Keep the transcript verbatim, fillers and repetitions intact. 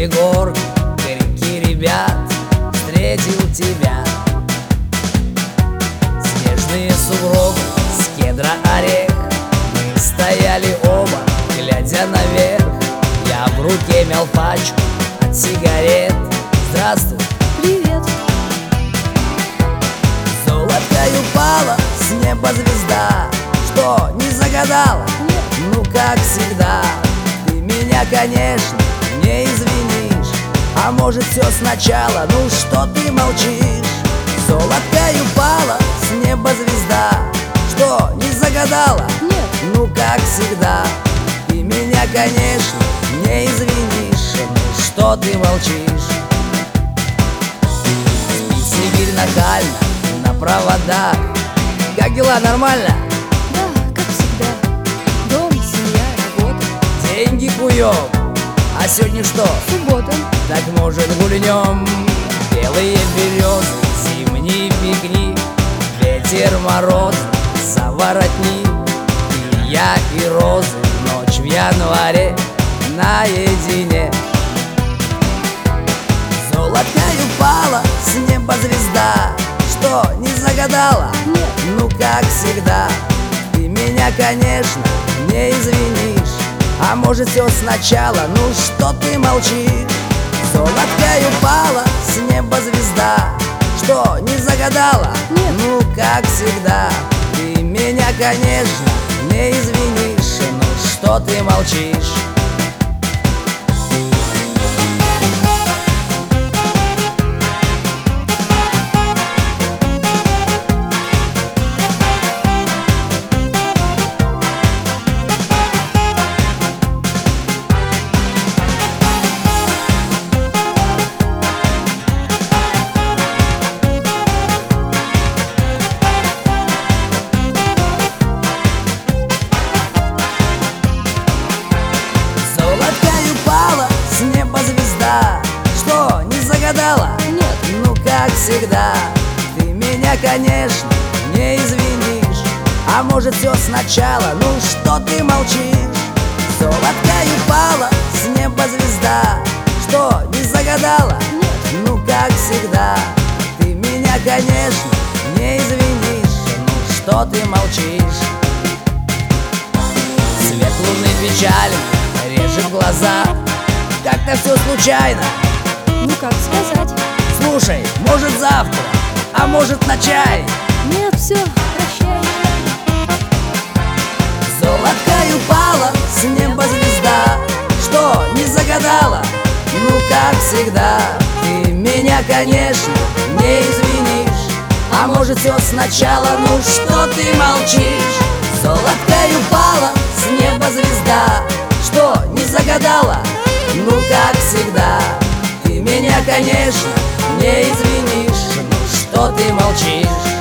Егорка, крики ребят, встретил тебя. Снежные сугробы с кедра орех, мы стояли оба, глядя наверх. Я в руке мял пачку от сигарет. Здравствуй. Привет. Золотой упала с неба звезда. Что, не загадала? Нет. Ну как всегда. Ты меня, конечно, не извинишь. А может, все сначала? Ну что ты молчишь? Золотой упала с неба звезда. Что, не загадала? Нет. Ну как всегда. Ты меня, конечно, не извинишь. Ну что ты молчишь? Спит Сибирь нахально на проводах. Как дела, нормально? Да, как всегда. Дом, семья, работа. Деньги куем. А сегодня что? Суббота. Так может гульнем? Белые березы, зимний пикник, ветер, мороз, заворотни. И я, и розы, ночь в январе наедине. Золотая упала с неба звезда. Что, не загадала? Нет. Ну как всегда. Ты меня, конечно, не извинишь. А может, все сначала? Ну что ты молчишь? Золотая упала с неба звезда. Что, не загадала? Нет. Ну как всегда. Ты меня, конечно, не извинишь. Ну что ты молчишь? С неба звезда. Что, не загадала? Нет. Ну как всегда. Ты меня, конечно, не извинишь. А может, все сначала? Ну что ты молчишь? Золотая упала с неба звезда. Что, не загадала? Нет. Ну как всегда. Ты меня, конечно, не извинишь. Ну что ты молчишь? Свет луны печальный режет глаза. Как-то все случайно. Ну как сказать? Слушай, может завтра, а может на чай. Нет, все, прощай. Золотая упала с неба звезда. Что, не загадала? Ну как всегда. Ты меня, конечно, не извинишь. А может, все сначала? Ну что ты молчишь? Золотая упала с неба звезда. Что, не загадала? Ну как всегда. Ты меня, конечно, не извинишь. Ну что ты молчишь?